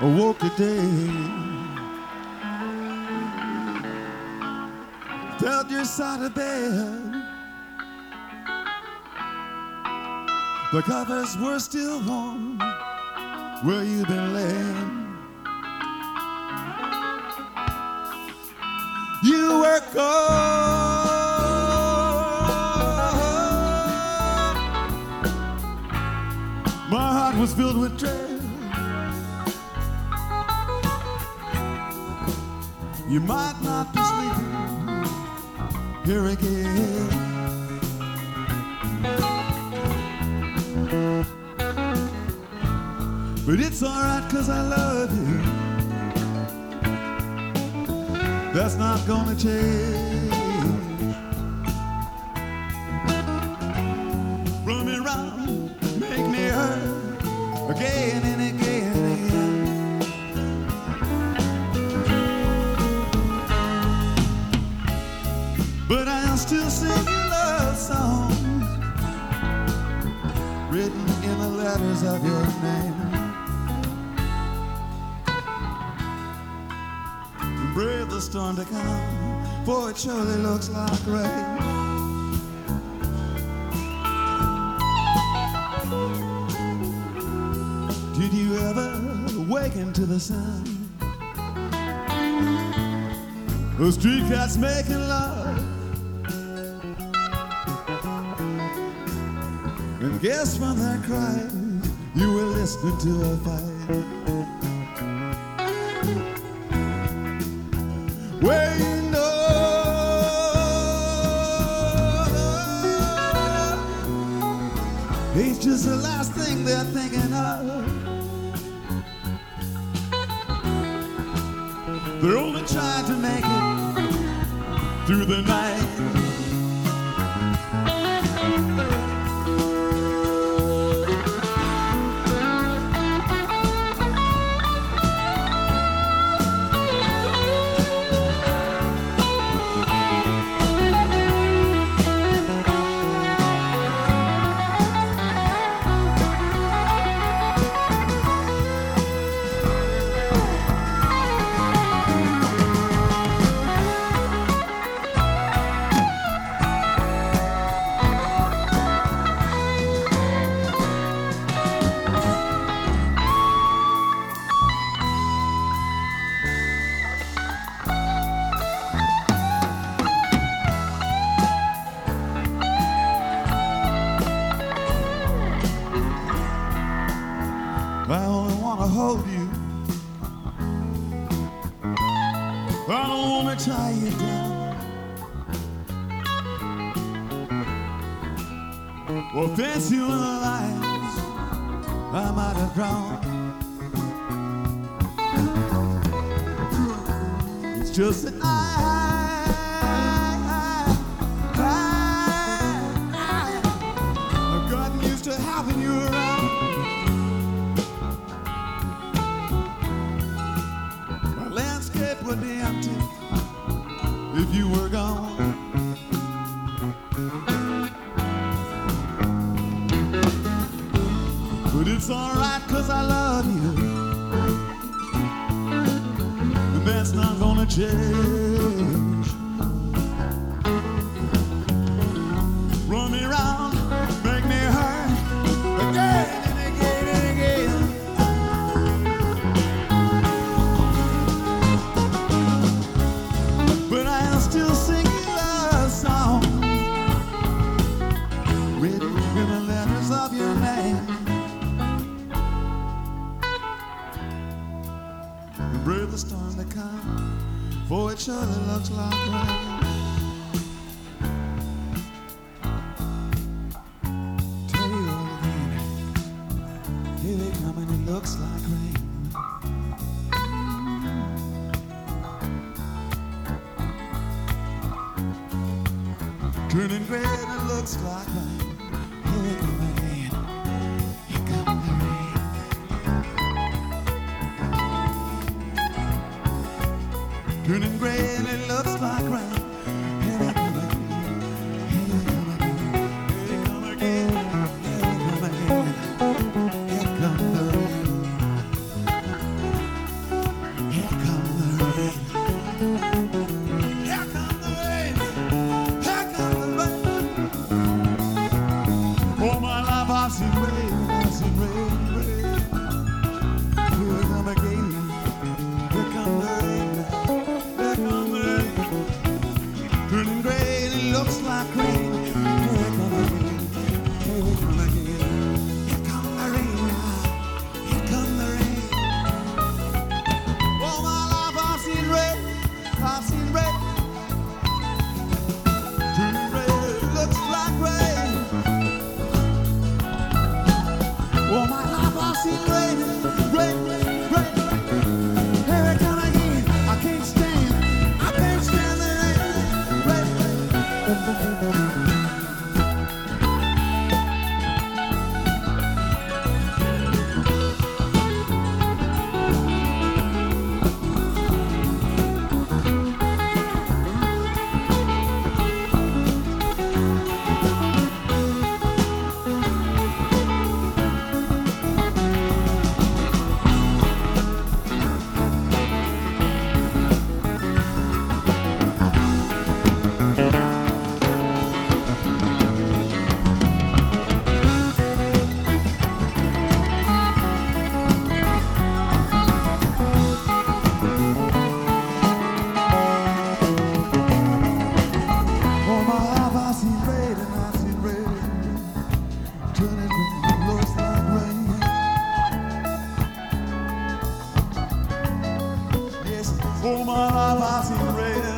awoke today, felt your side of bed. The covers were still warm where you've been laying. You were cold. My heart was filled with dread. You might not be sleeping here again. But it's alright 'cause I love you. That's not gonna change. Run me round, make me hurt again and again and again. But I'll still sing your love songs written in the letters of your name. Brave the storm to come, for it surely looks like rain. Did you ever awaken to the sun? Those street cats making love. And guess from that cry, you were listening to a fight. Where you know it's just the last thing they're thinking of. They're only trying to make it through the night. I only wanna hold you. I don't wanna tie you down or fence you in the lines I might have drawn. It's just that I've gotten used to having you around. Would be empty if you were gone. But it's alright 'cause I love you, and that's not gonna change. Run me round, make me hurt again and again and again. Still singing love songs written in the letters of your name. And brave the storm to come, for it surely looks like rain. Tell you all again, here they come and it looks like rain. Turning gray and it looks like rain. Here it come again. Here come the rain. Turning gray and it looks like rain. Here it come again. Here it come again. Here it come again. Here it come again. Here come the rain. All my life I've seen red.